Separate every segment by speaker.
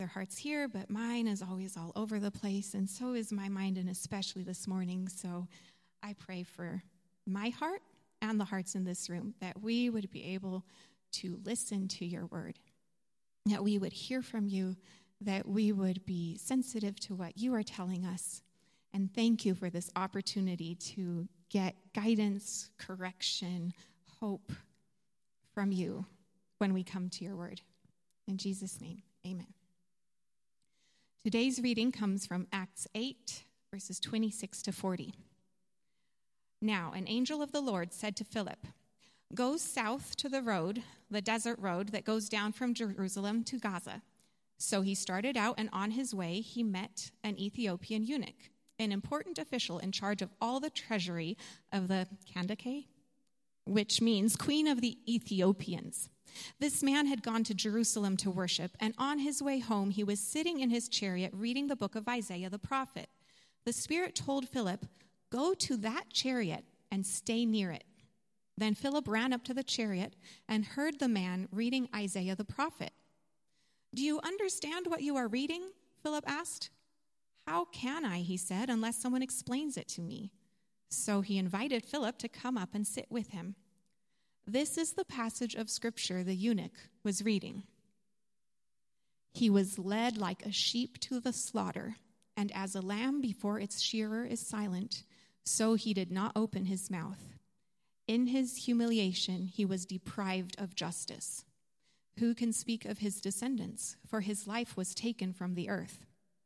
Speaker 1: their hearts here, but mine is always all over the place, and so is my mind, and especially this morning. So I pray for my heart and the hearts in this room, that we would be able to listen to your word, that we would hear from you, that we would be sensitive to what you are telling us. And thank you for this opportunity to get guidance, correction, hope from you when we come to your word. In Jesus' name, amen. Today's reading comes from Acts 8, verses 26 to 40. Now, an angel of the Lord said to Philip, "Go south to the road, the desert road that goes down from Jerusalem to Gaza." So he started out, and on his way he met an Ethiopian eunuch, an important official in charge of all the treasury of the Kandake, which means Queen of the Ethiopians. This man had gone to Jerusalem to worship, and on his way home he was sitting in his chariot reading the book of Isaiah the prophet. The Spirit told Philip, "Go to that chariot and stay near it." Then Philip ran up to the chariot and heard the man reading Isaiah the prophet. "Do you understand what you are reading?" Philip asked. "How can I," he said, "unless someone explains it to me?" So he invited Philip to come up and sit with him. This is the passage of Scripture the eunuch was reading. "He was led like a sheep to the slaughter, and as a lamb before its shearer is silent, so he did not open his mouth. In his humiliation he was deprived of justice. Who can speak of his descendants? For his life was taken from the earth."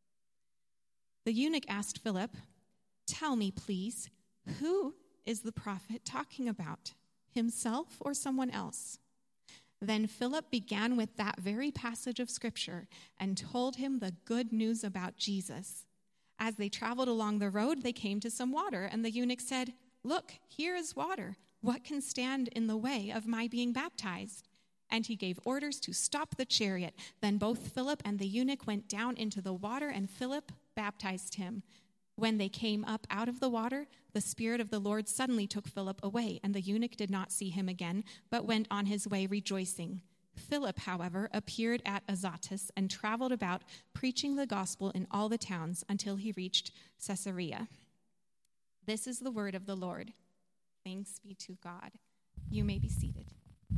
Speaker 1: The eunuch asked Philip, "Tell me, please, who is the prophet talking about? Himself or someone else?" Then Philip began with that very passage of Scripture and told him the good news about Jesus. As they traveled along the road, they came to some water, and the eunuch said, "Look, here is water. What can stand in the way of my being baptized?" And he gave orders to stop the chariot. Then both Philip and the eunuch went down into the water, and Philip baptized him. When they came up out of the water, the Spirit of the Lord suddenly took Philip away, and the eunuch did not see him again, but went on his way rejoicing. Philip, however, appeared at Azotus and traveled about, preaching the gospel in all the towns until he reached Caesarea. This is the word of the Lord. Thanks be to God. You may be seated.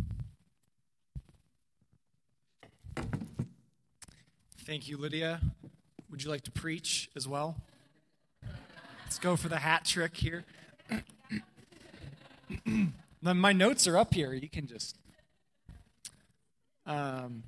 Speaker 2: Thank you, Lydia. Would you like to preach as well? Let's go for the hat trick here. My notes are up here. You can just... Well,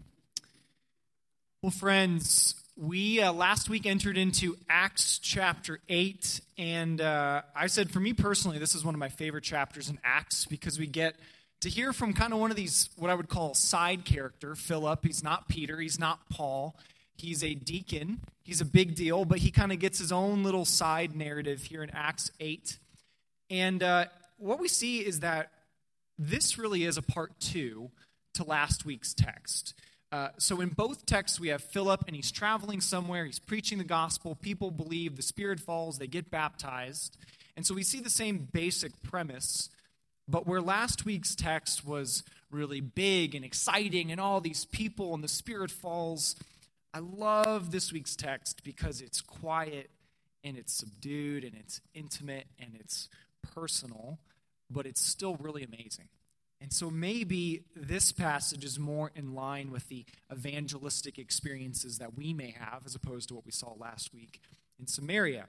Speaker 2: friends, we last week entered into Acts chapter 8, and I said for me personally, this is one of my favorite chapters in Acts because we get to hear from kind of one of these, what I would call side character, Philip. He's not Peter, he's not Paul. He's a deacon. He's a big deal, but he kind of gets his own little side narrative here in Acts 8. And what we see is that this really is a part 2 to last week's text. So in both texts, we have Philip, and he's traveling somewhere. He's preaching the gospel. People believe. The Spirit falls. They get baptized. And so we see the same basic premise. But where last week's text was really big and exciting and all these people and the Spirit falls, I love this week's text because it's quiet and it's subdued and it's intimate and it's personal, but it's still really amazing. And so maybe this passage is more in line with the evangelistic experiences that we may have as opposed to what we saw last week in Samaria.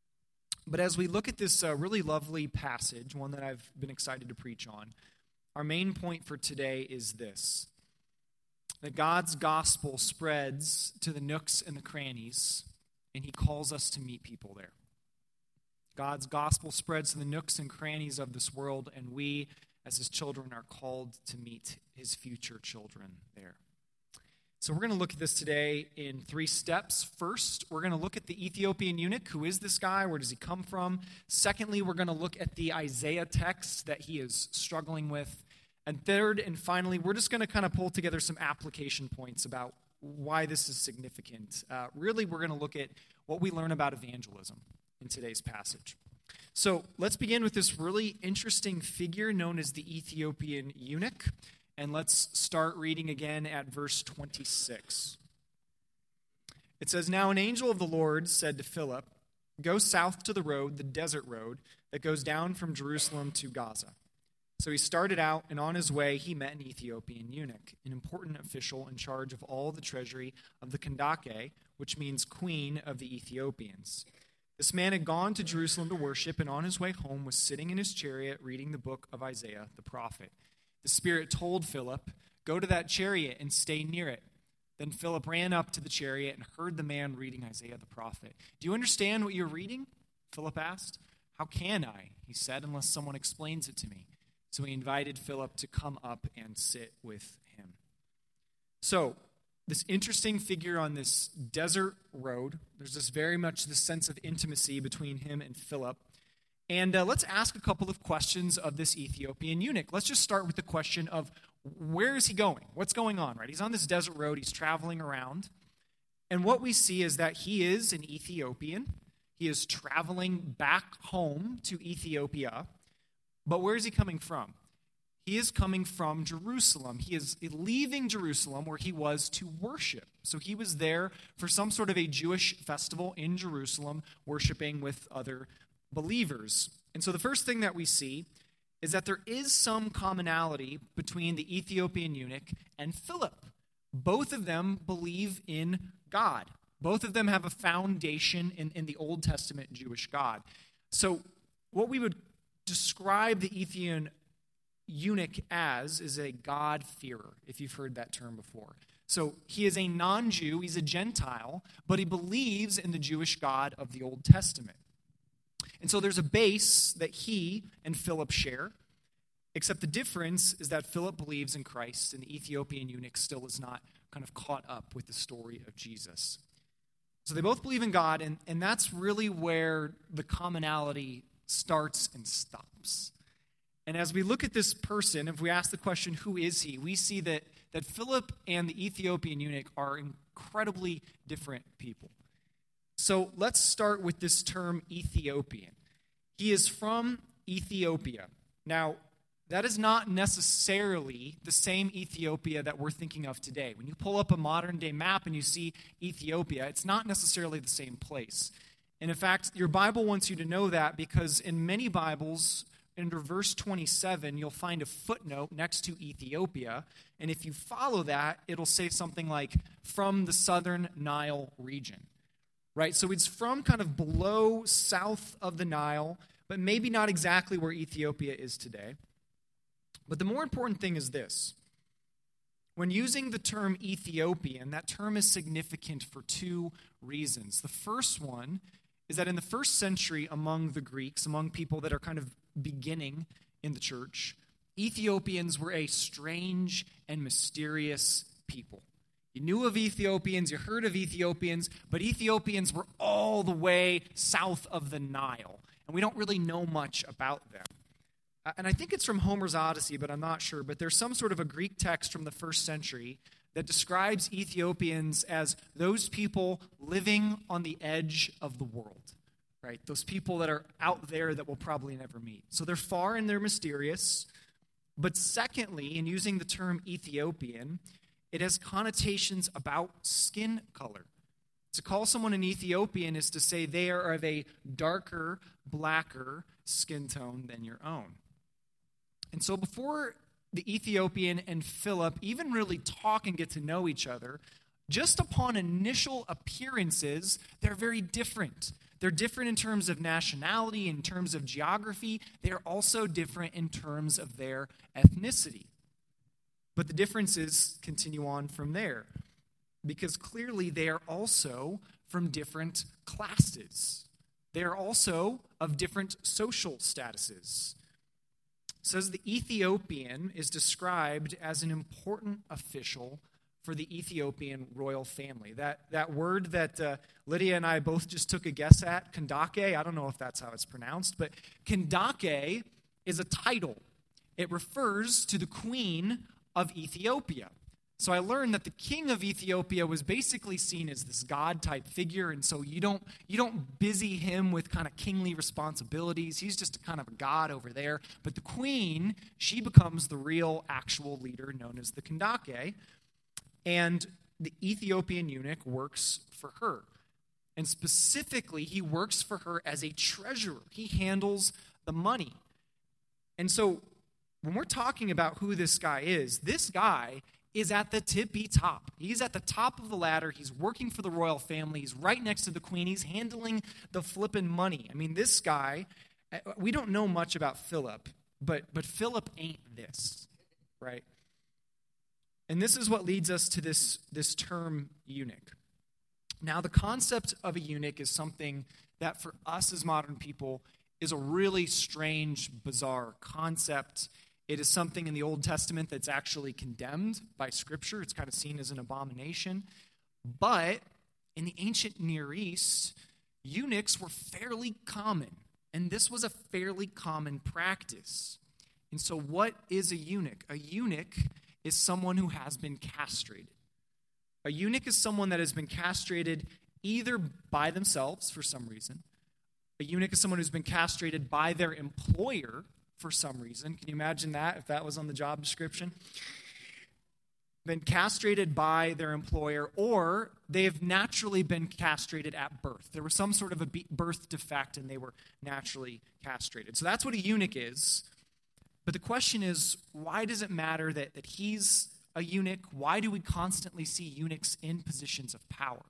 Speaker 2: But as we look at this really lovely passage, one that I've been excited to preach on, our main point for today is this: that God's gospel spreads to the nooks and the crannies, and he calls us to meet people there. God's gospel spreads to the nooks and crannies of this world, and we, as his children, are called to meet his future children there. So we're going to look at this today in 3 steps. First, we're going to look at the Ethiopian eunuch. Who is this guy? Where does he come from? Secondly, we're going to look at the Isaiah text that he is struggling with. And third and finally, we're just going to kind of pull together some application points about why this is significant. Really, we're going to look at what we learn about evangelism in today's passage. So let's begin with this really interesting figure known as the Ethiopian eunuch. And let's start reading again at verse 26. It says, "Now an angel of the Lord said to Philip, 'Go south to the road, the desert road, that goes down from Jerusalem to Gaza.' So he started out, and on his way he met an Ethiopian eunuch, an important official in charge of all the treasury of the Kandake, which means queen of the Ethiopians. This man had gone to Jerusalem to worship, and on his way home was sitting in his chariot reading the book of Isaiah the prophet. The Spirit told Philip, 'Go to that chariot and stay near it.' Then Philip ran up to the chariot and heard the man reading Isaiah the prophet. 'Do you understand what you're reading?' Philip asked. 'How can I,' he said, 'unless someone explains it to me?' So he invited Philip to come up and sit with him." So, this interesting figure on this desert road, there's this very much this sense of intimacy between him and Philip. And let's ask a couple of questions of this Ethiopian eunuch. Let's just start with the question of where is he going? What's going on, right? He's on this desert road. He's traveling around. And what we see is that he is an Ethiopian. He is traveling back home to Ethiopia. But where is he coming from? He is coming from Jerusalem. He is leaving Jerusalem where he was to worship. So he was there for some sort of a Jewish festival in Jerusalem, worshiping with other believers. And so the first thing that we see is that there is some commonality between the Ethiopian eunuch and Philip. Both of them believe in God. Both of them have a foundation in the Old Testament Jewish God. So what we would describe the Ethiopian eunuch as is a God-fearer, if you've heard that term before. So he is a non-Jew, he's a Gentile, but he believes in the Jewish God of the Old Testament. And so there's a base that he and Philip share, except the difference is that Philip believes in Christ and the Ethiopian eunuch still is not kind of caught up with the story of Jesus. So they both believe in God, and that's really where the commonality starts and stops. And as we look at this person, if we ask the question, who is he? We see that Philip and the Ethiopian eunuch are incredibly different people. So let's start with this term Ethiopian. He is from Ethiopia. Now, that is not necessarily the same Ethiopia that we're thinking of today. When you pull up a modern-day map and you see Ethiopia, it's not necessarily the same place. And in fact, your Bible wants you to know that because in many Bibles, under verse 27, you'll find a footnote next to Ethiopia. And if you follow that, it'll say something like, from the southern Nile region. Right? So it's from kind of below, south of the Nile, but maybe not exactly where Ethiopia is today. But the more important thing is this. When using the term Ethiopian, that term is significant for two reasons. The first one is that in the first century among the Greeks, among people that are kind of beginning in the church, Ethiopians were a strange and mysterious people. You knew of Ethiopians, you heard of Ethiopians, but Ethiopians were all the way south of the Nile, and we don't really know much about them. And I think it's from Homer's Odyssey, but I'm not sure, but there's some sort of a Greek text from the first century that describes Ethiopians as those people living on the edge of the world, right? Those people that are out there that we'll probably never meet. So they're far and they're mysterious. But secondly, in using the term Ethiopian, it has connotations about skin color. To call someone an Ethiopian is to say they are of a darker, blacker skin tone than your own. And so before the Ethiopian and Philip even really talk and get to know each other, just upon initial appearances, they're very different. They're different in terms of nationality, in terms of geography. They're also different in terms of their ethnicity. But the differences continue on from there, because clearly they are also from different classes. They are also of different social statuses. It says the Ethiopian is described as an important official for the Ethiopian royal family. That word that Lydia and I both just took a guess at, Kandake, I don't know if that's how it's pronounced, but Kandake is a title. It refers to the queen of Ethiopia. So I learned that the king of Ethiopia was basically seen as this god-type figure, and so you don't busy him with kind of kingly responsibilities. He's just kind of a god over there. But the queen, she becomes the real, actual leader known as the Kandake. And the Ethiopian eunuch works for her. And specifically, he works for her as a treasurer. He handles the money. And so when we're talking about who this guy is at the tippy top. He's at the top of the ladder. He's working for the royal family. He's right next to the queen. He's handling the flippin' money. I mean, this guy, we don't know much about Philip, but Philip ain't this, right? And this is what leads us to this term eunuch. Now, the concept of a eunuch is something that for us as modern people is a really strange, bizarre concept. It is something in the Old Testament that's actually condemned by Scripture. It's kind of seen as an abomination. But in the ancient Near East, eunuchs were fairly common. And this was a fairly common practice. And so what is a eunuch? A eunuch is someone who has been castrated. A eunuch is someone that has been castrated either by themselves for some reason. A eunuch is someone who's been castrated by their employer for some reason. Can you imagine that if that was on the job description? Been castrated by their employer, or they've naturally been castrated at birth. There was some sort of a birth defect and they were naturally castrated. So that's what a eunuch is. But the question is, why does it matter that he's a eunuch? Why do we constantly see eunuchs in positions of power?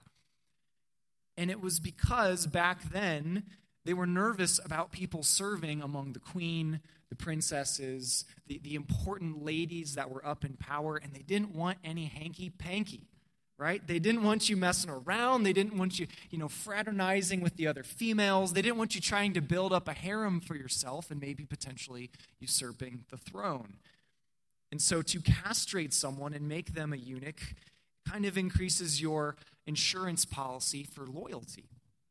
Speaker 2: And it was because back then they were nervous about people serving among the queen, the princesses, the important ladies that were up in power, and they didn't want any hanky-panky, right? They didn't want you messing around. They didn't want you, fraternizing with the other females. They didn't want you trying to build up a harem for yourself and maybe potentially usurping the throne. And so to castrate someone and make them a eunuch kind of increases your insurance policy for loyalty.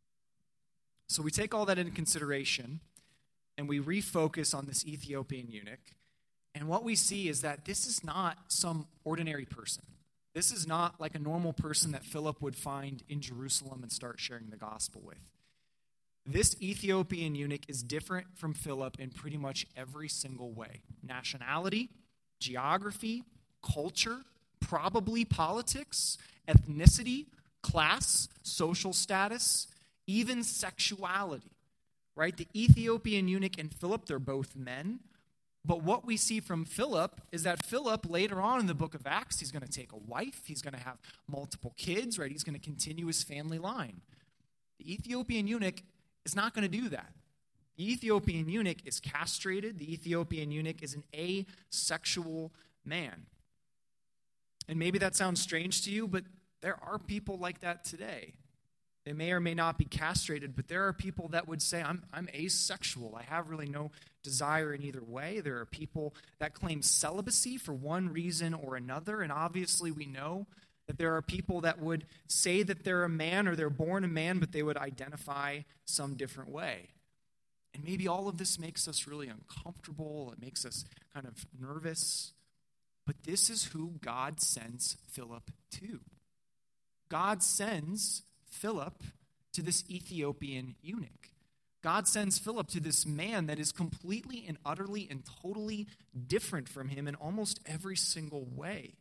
Speaker 2: So we take all that into consideration and we refocus on this Ethiopian eunuch. And what we see is that this is not some ordinary person. This is not like a normal person that Philip would find in Jerusalem and start sharing the gospel with. This Ethiopian eunuch is different from Philip in pretty much every single way. Nationality, geography, culture, probably politics, ethnicity, class, social status, even sexuality, right? The Ethiopian eunuch and Philip, they're both men. But what we see from Philip is that Philip, later on in the book of Acts, he's going to take a wife. He's going to have multiple kids, right? He's going to continue his family line. The Ethiopian eunuch is not going to do that. The Ethiopian eunuch is castrated. The Ethiopian eunuch is an asexual man. And maybe that sounds strange to you, but there are people like that today. They may or may not be castrated, but there are people that would say, I'm asexual. I have really no desire in either way. There are people that claim celibacy for one reason or another, and obviously we know that there are people that would say that they're a man or they're born a man, but they would identify some different way. And maybe all of this makes us really uncomfortable. It makes us kind of nervous. But this is who God sends Philip to. God sends Philip to this Ethiopian eunuch. God sends Philip to this man that is completely and utterly and totally different from him in almost every single way.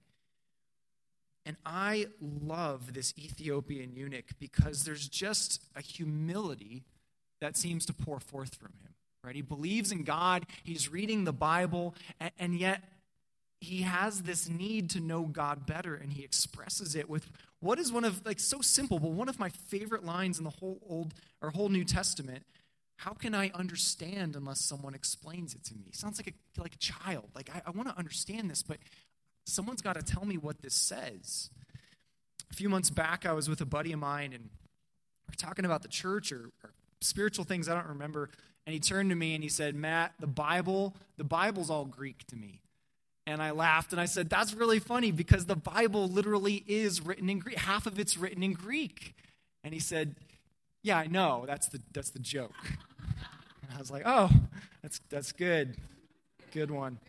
Speaker 2: And I love this Ethiopian eunuch because there's just a humility that seems to pour forth from him, right? He believes in God, he's reading the Bible, and yet he has this need to know God better, and he expresses it with what is one of, so simple, but one of my favorite lines in the whole New Testament. How can I understand unless someone explains it to me? Sounds like a child. I want to understand this, but someone's got to tell me what this says. A few months back, I was with a buddy of mine, and we're talking about the church or spiritual things, I don't remember, and he turned to me and he said, Matt, the Bible's all Greek to me. And I laughed and I said, that's really funny because the Bible literally is written in Greek. Half of it's written in Greek. And he said, yeah, I know. That's the joke. And I was like, oh, that's good. Good one.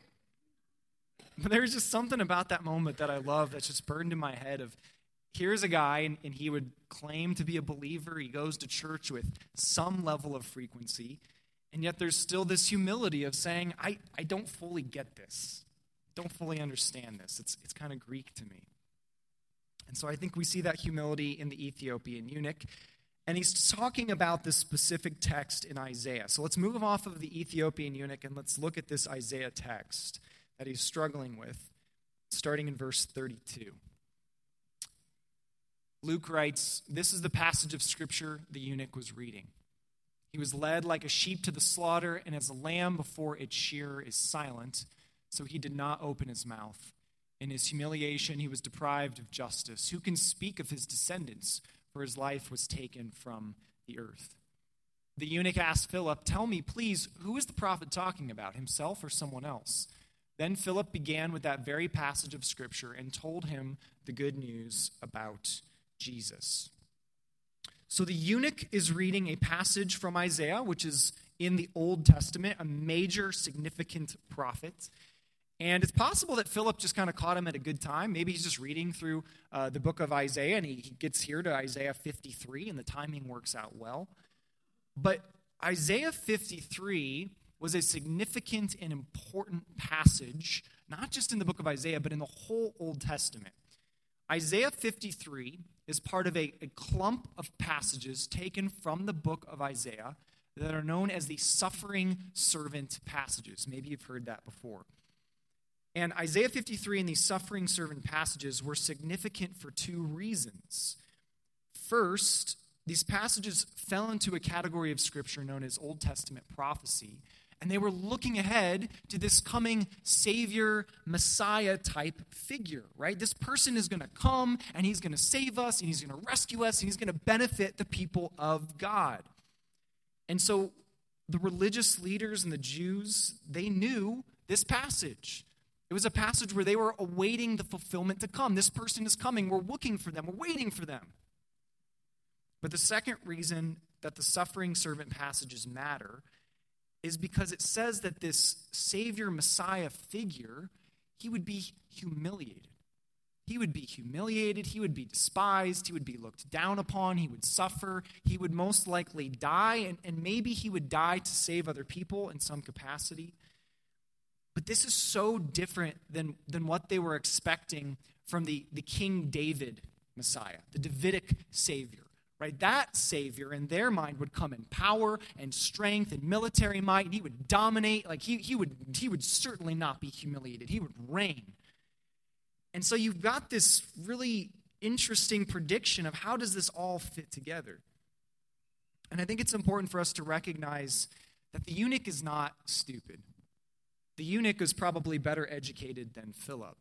Speaker 2: But there was just something about that moment that I love that's just burned in my head of, here's a guy, and he would claim to be a believer. He goes to church with some level of frequency. And yet there's still this humility of saying, I don't fully get this. Don't fully understand this. It's kind of Greek to me. And so I think we see that humility in the Ethiopian eunuch. And he's talking about this specific text in Isaiah. So let's move off of the Ethiopian eunuch and let's look at this Isaiah text that he's struggling with, starting in verse 32. Luke writes, "This is the passage of Scripture the eunuch was reading. He was led like a sheep to the slaughter, and as a lamb before its shearer is silent, so he did not open his mouth. In his humiliation, he was deprived of justice. Who can speak of his descendants? For his life was taken from the earth." The eunuch asked Philip, "Tell me, please, who is the prophet talking about, himself or someone else?" Then Philip began with that very passage of Scripture and told him the good news about Jesus. So the eunuch is reading a passage from Isaiah, which is in the Old Testament, a major, significant prophet. And it's possible that Philip just kind of caught him at a good time. Maybe he's just reading through the book of Isaiah, and he gets here to Isaiah 53, and the timing works out well. But Isaiah 53 was a significant and important passage, not just in the book of Isaiah, but in the whole Old Testament. Isaiah 53 is part of a clump of passages taken from the book of Isaiah that are known as the suffering servant passages. Maybe you've heard that before. And Isaiah 53 and these suffering servant passages were significant for two reasons. First, these passages fell into a category of Scripture known as Old Testament prophecy, and they were looking ahead to this coming Savior, Messiah type figure, right? This person is going to come, and he's going to save us, and he's going to rescue us, and he's going to benefit the people of God. And so the religious leaders and the Jews, they knew this passage. It was a passage where they were awaiting the fulfillment to come. This person is coming. We're looking for them. We're waiting for them. But the second reason that the suffering servant passages matter is because it says that this Savior Messiah figure, he would be humiliated. He would be humiliated. He would be despised. He would be looked down upon. He would suffer. He would most likely die, and maybe he would die to save other people in some capacity. But this is so different than what they were expecting from the King David Messiah, the Davidic Savior. Right? That Savior, in their mind, would come in power and strength and military might, and he would dominate. Like he would certainly not be humiliated. He would reign. And so you've got this really interesting prediction of how does this all fit together. And I think it's important for us to recognize that the eunuch is not stupid. The eunuch is probably better educated than Philip.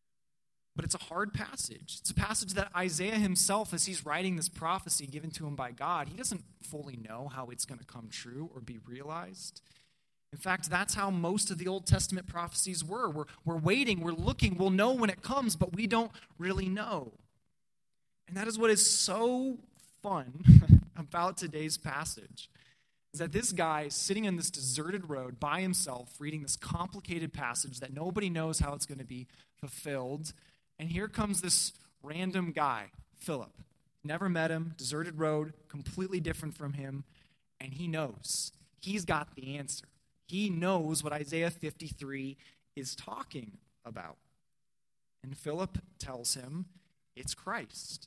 Speaker 2: But it's a hard passage. It's a passage that Isaiah himself, as he's writing this prophecy given to him by God, he doesn't fully know how it's going to come true or be realized. In fact, that's how most of the Old Testament prophecies were. We're waiting, we're looking, we'll know when it comes, but we don't really know. And that is what is so fun about today's passage, is that this guy is sitting in this deserted road by himself, reading this complicated passage that nobody knows how it's going to be fulfilled. And here comes this random guy, Philip. Never met him, deserted road, completely different from him. And he knows. He's got the answer. He knows what Isaiah 53 is talking about. And Philip tells him it's Christ.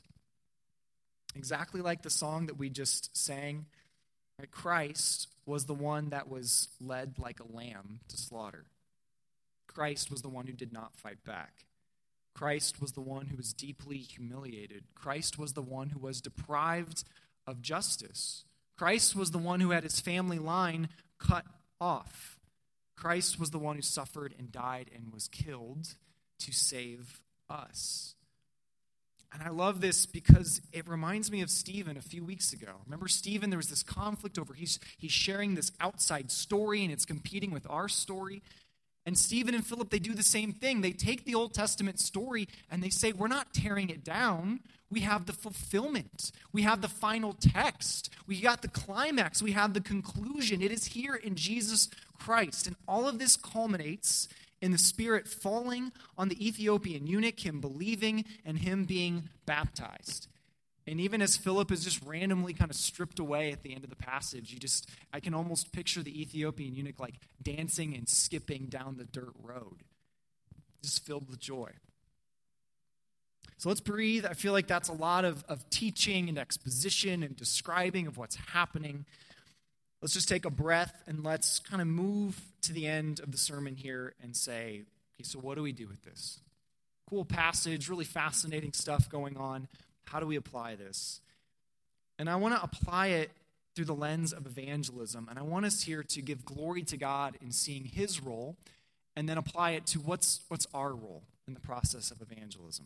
Speaker 2: Exactly like the song that we just sang. Right? Christ was the one that was led like a lamb to slaughter. Christ was the one who did not fight back. Christ was the one who was deeply humiliated. Christ was the one who was deprived of justice. Christ was the one who had his family line cut off. Christ was the one who suffered and died and was killed to save us. And I love this because it reminds me of Stephen a few weeks ago. Remember Stephen? There was this conflict over he's sharing this outside story and it's competing with our story. And Stephen and Philip, they do the same thing. They take the Old Testament story and they say, we're not tearing it down. We have the fulfillment. We have the final text. We got the climax. We have the conclusion. It is here in Jesus Christ. And all of this culminates in the Spirit falling on the Ethiopian eunuch, him believing, and him being baptized. And even as Philip is just randomly kind of stripped away at the end of the passage, I can almost picture the Ethiopian eunuch like dancing and skipping down the dirt road, just filled with joy. So let's breathe. I feel like that's a lot of teaching and exposition and describing of what's happening. Let's just take a breath and let's kind of move to the end of the sermon here and say, okay, so what do we do with this? Cool passage, really fascinating stuff going on. How do we apply this? And I want to apply it through the lens of evangelism. And I want us here to give glory to God in seeing his role and then apply it to what's our role in the process of evangelism.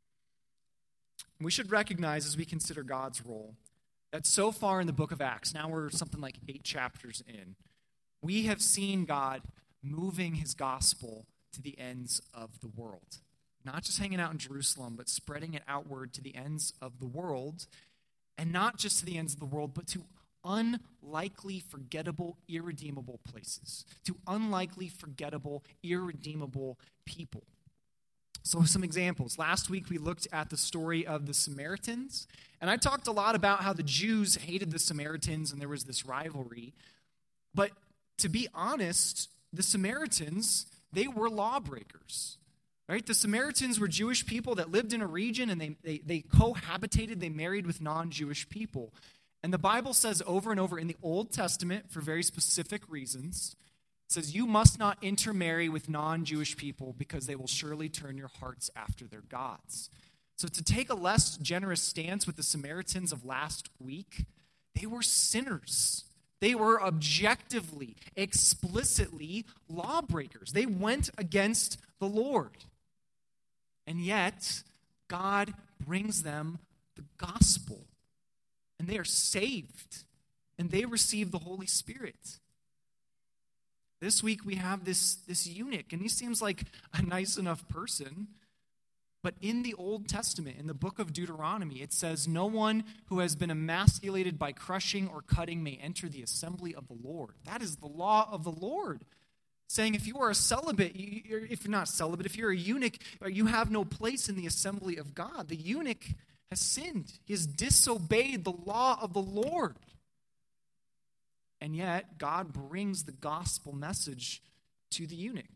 Speaker 2: We should recognize as we consider God's role that so far in the book of Acts, now we're something like 8 chapters in, we have seen God moving his gospel to the ends of the world. Not just hanging out in Jerusalem, but spreading it outward to the ends of the world. And not just to the ends of the world, but to unlikely, forgettable, irredeemable places. To unlikely, forgettable, irredeemable people. So some examples. Last week we looked at the story of the Samaritans. And I talked a lot about how the Jews hated the Samaritans and there was this rivalry. But to be honest, the Samaritans, they were lawbreakers. Right? The Samaritans were Jewish people that lived in a region and they cohabitated, they married with non-Jewish people. And the Bible says over and over in the Old Testament, for very specific reasons, it says you must not intermarry with non-Jewish people because they will surely turn your hearts after their gods. So to take a less generous stance with the Samaritans of last week, they were sinners. They were objectively, explicitly lawbreakers. They went against the Lord. And yet, God brings them the gospel. And they are saved. And they receive the Holy Spirit. This week we have this eunuch. And he seems like a nice enough person. But in the Old Testament, in the book of Deuteronomy, it says, no one who has been emasculated by crushing or cutting may enter the assembly of the Lord. That is the law of the Lord. Saying if you are a celibate, if you're not celibate, if you're a eunuch, you have no place in the assembly of God. The eunuch has sinned. He has disobeyed the law of the Lord. And yet, God brings the gospel message to the eunuch.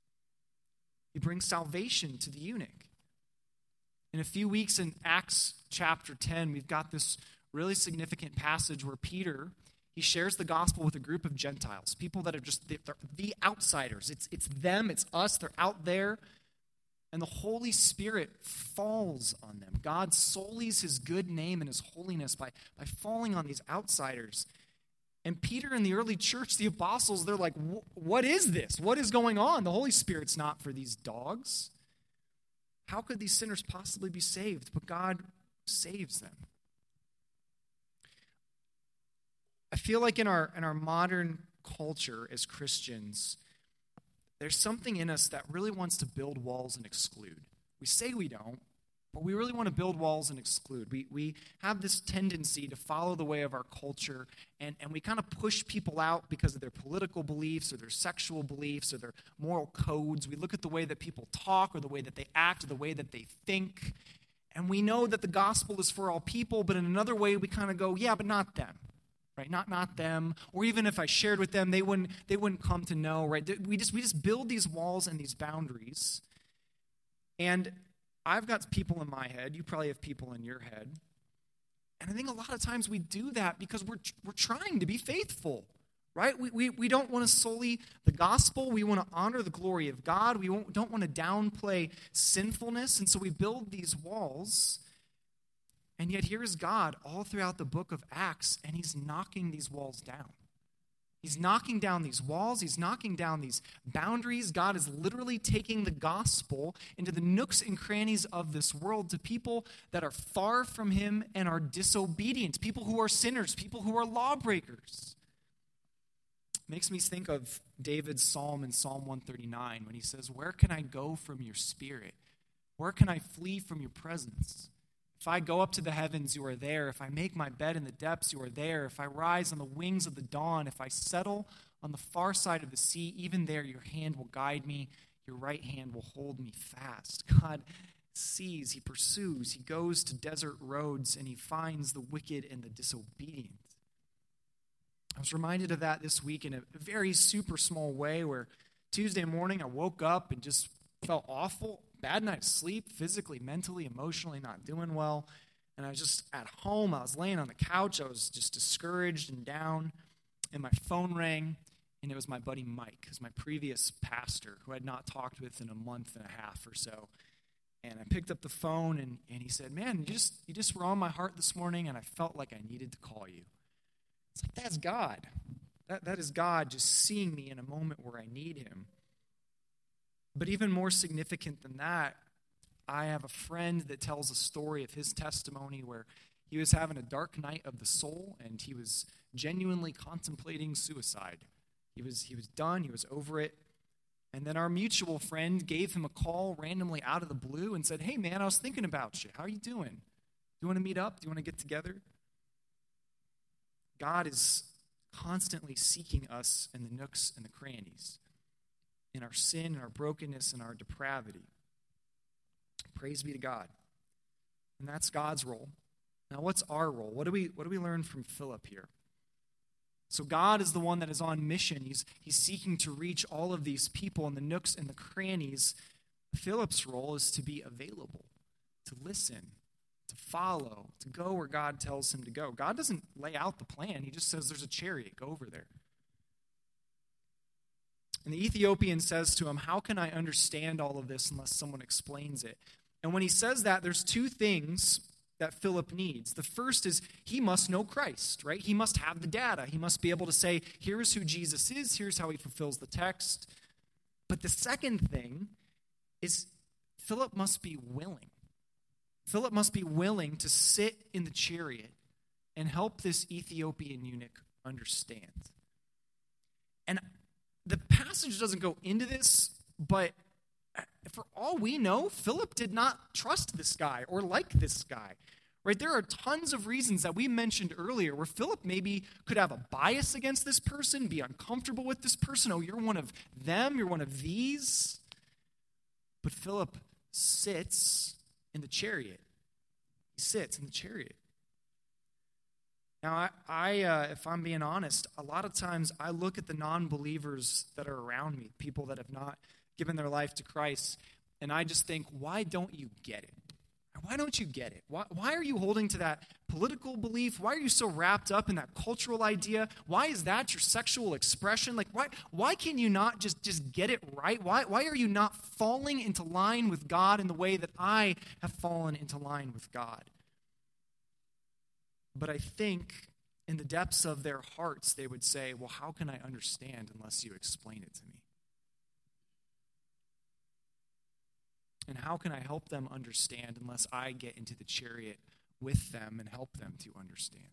Speaker 2: He brings salvation to the eunuch. In a few weeks in Acts chapter 10, we've got this really significant passage where Peter, he shares the gospel with a group of Gentiles, people that are just they're the outsiders. It's them, it's us, they're out there. And the Holy Spirit falls on them. God sullies his good name and his holiness by falling on these outsiders. And Peter and the early church, the apostles, they're like, what is this? What is going on? The Holy Spirit's not for these dogs. How could these sinners possibly be saved? But God saves them. I feel like in our modern culture as Christians, there's something in us that really wants to build walls and exclude. We say we don't, but we really want to build walls and exclude. We have this tendency to follow the way of our culture, and we kind of push people out because of their political beliefs or their sexual beliefs or their moral codes. We look at the way that people talk or the way that they act or the way that they think, and we know that the gospel is for all people, but in another way we kind of go, yeah, but not them. Right, not them, or even if I shared with them, they wouldn't come to know. Right, we just build these walls and these boundaries. And I've got people in my head. You probably have people in your head. And I think a lot of times we do that because we're trying to be faithful. Right, we don't want to sully the gospel. We want to honor the glory of God. We don't want to downplay sinfulness, and so we build these walls. And yet here is God all throughout the book of Acts, and he's knocking these walls down. He's knocking down these walls. He's knocking down these boundaries. God is literally taking the gospel into the nooks and crannies of this world to people that are far from him and are disobedient, people who are sinners, people who are lawbreakers. It makes me think of David's psalm in Psalm 139 when he says, "Where can I go from your spirit? Where can I flee from your presence? If I go up to the heavens, you are there. If I make my bed in the depths, you are there. If I rise on the wings of the dawn, if I settle on the far side of the sea, even there your hand will guide me, your right hand will hold me fast." God sees, he pursues, he goes to desert roads, and he finds the wicked and the disobedient. I was reminded of that this week in a very super small way where Tuesday morning I woke up and just felt awful. bad night of sleep, physically, mentally, emotionally, not doing well. And I was just at home. I was laying on the couch. I was just discouraged and down. And my phone rang, and it was my buddy Mike, who's my previous pastor, who I had not talked with in a month and a half or so. And I picked up the phone, and he said, man, you just were on my heart this morning, and I felt like I needed to call you. It's like, that's God. That is God just seeing me in a moment where I need him. But even more significant than that, I have a friend that tells a story of his testimony where he was having a dark night of the soul, and he was genuinely contemplating suicide. He was done. He was over it. And then our mutual friend gave him a call randomly out of the blue and said, hey, man, I was thinking about you. How are you doing? Do you want to meet up? Do you want to get together? God is constantly seeking us in the nooks and the crannies, in our sin and our brokenness and our depravity. Praise be to God. And that's God's role. Now, what's our role? What do we learn from Philip here? So God is the one that is on mission. He's seeking to reach all of these people in the nooks and the crannies. Philip's role is to be available, to listen, to follow, to go where God tells him to go. God doesn't lay out the plan. He just says, there's a chariot, go over there. And the Ethiopian says to him, how can I understand all of this unless someone explains it? And when he says that, there's two things that Philip needs. The first is he must know Christ, right? He must have the data. He must be able to say, here's who Jesus is, here's how he fulfills the text. But the second thing is Philip must be willing. Philip must be willing to sit in the chariot and help this Ethiopian eunuch understand. And the passage doesn't go into this, but for all we know, Philip did not trust this guy or like this guy. Right? There are tons of reasons that we mentioned earlier where Philip maybe could have a bias against this person, be uncomfortable with this person. Oh, you're one of them, you're one of these. But Philip sits in the chariot. He sits in the chariot. Now, I if I'm being honest, a lot of times I look at the non-believers that are around me, people that have not given their life to Christ, and I just think, why don't you get it? Why don't you get it? Why are you holding to that political belief? Why are you so wrapped up in that cultural idea? Why is that your sexual expression? Like, why can you not just get it right? Why are you not falling into line with God in the way that I have fallen into line with God? But I think in the depths of their hearts, they would say, well, how can I understand unless you explain it to me? And how can I help them understand unless I get into the chariot with them and help them to understand?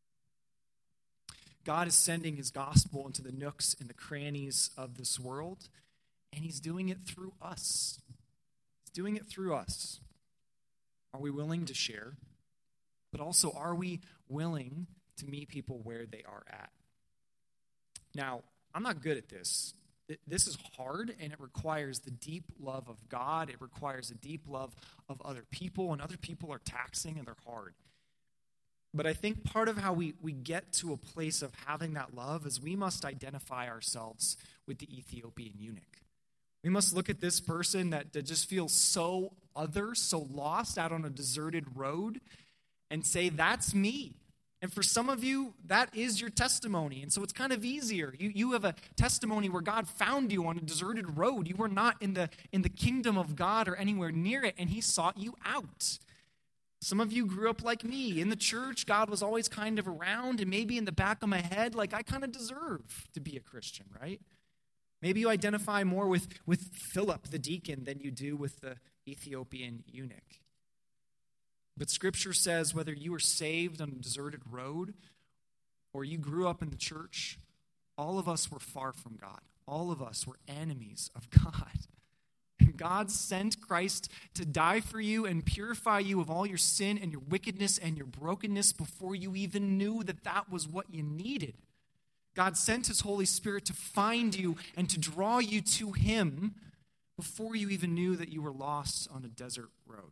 Speaker 2: God is sending his gospel into the nooks and the crannies of this world, and he's doing it through us. He's doing it through us. Are we willing to share? But also, are we willing to meet people where they are at? Now, I'm not good at this. This is hard, and it requires the deep love of God. It requires a deep love of other people, and other people are taxing and they're hard. But I think part of how we get to a place of having that love is we must identify ourselves with the Ethiopian eunuch. We must look at this person that just feels so other, so lost out on a deserted road, and say, that's me. And for some of you, that is your testimony. And so it's kind of easier. You have a testimony where God found you on a deserted road. You were not in the kingdom of God or anywhere near it, and he sought you out. Some of you grew up like me. In the church, God was always kind of around, and maybe in the back of my head, like, I kind of deserve to be a Christian, right? Maybe you identify more with Philip, the deacon, than you do with the Ethiopian eunuch. But Scripture says whether you were saved on a deserted road or you grew up in the church, all of us were far from God. All of us were enemies of God. And God sent Christ to die for you and purify you of all your sin and your wickedness and your brokenness before you even knew that that was what you needed. God sent his Holy Spirit to find you and to draw you to him before you even knew that you were lost on a desert road.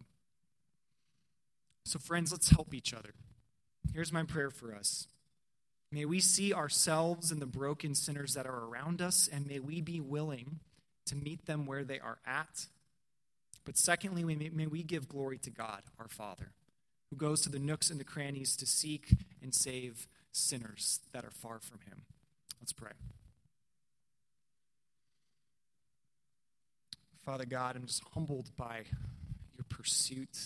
Speaker 2: So friends, let's help each other. Here's my prayer for us. May we see ourselves and the broken sinners that are around us, and may we be willing to meet them where they are at But secondly, may we give glory to God, our Father, who goes to the nooks and the crannies to seek and save sinners that are far from him. Let's pray. Father God, I'm just humbled by your pursuit.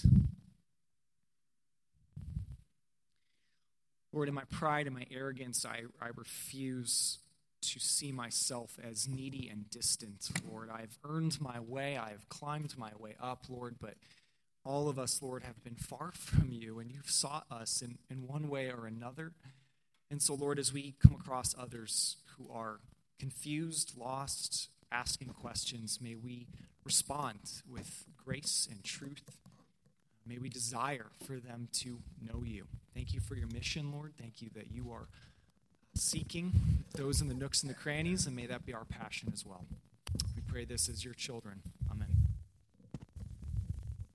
Speaker 2: Lord, in my pride and my arrogance, I refuse to see myself as needy and distant, Lord. I've earned my way. I've climbed my way up, Lord, but all of us, Lord, have been far from you, and you've sought us in one way or another. And so, Lord, as we come across others who are confused, lost, asking questions, may we respond with grace and truth. May we desire for them to know you. Thank you for your mission, Lord. Thank you that you are seeking those in the nooks and the crannies, and may that be our passion as well. We pray this as your children.